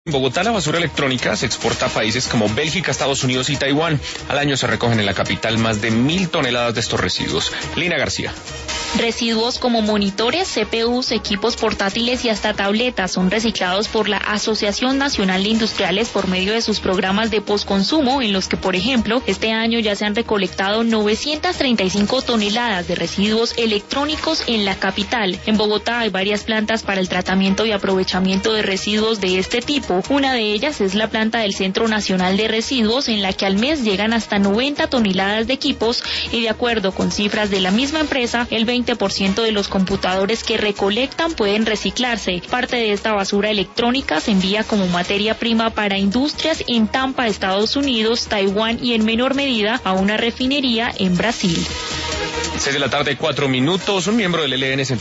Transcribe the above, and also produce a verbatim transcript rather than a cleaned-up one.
En Bogotá, la basura electrónica se exporta a países como Bélgica, Estados Unidos y Taiwán. Al año se recogen en la capital más de mil toneladas de estos residuos. Lina García. Residuos como monitores, C P Us, equipos portátiles y hasta tabletas son reciclados por la Asociación Nacional de Industriales por medio de sus programas de postconsumo, en los que, por ejemplo, este año ya se han recolectado novecientas treinta y cinco toneladas de residuos electrónicos en la capital. En Bogotá hay varias plantas para el tratamiento y aprovechamiento de residuos de este tipo. Una de ellas es la planta del Centro Nacional de Residuos, en la que al mes llegan hasta noventa toneladas de equipos y, de acuerdo con cifras de la misma empresa, el veinte por ciento de los computadores que recolectan pueden reciclarse. Parte de esta basura electrónica se envía como materia prima para industrias en Tampa, Estados Unidos, Taiwán y en menor medida a una refinería en Brasil. seis de la tarde, cuatro minutos. Un miembro del E L N se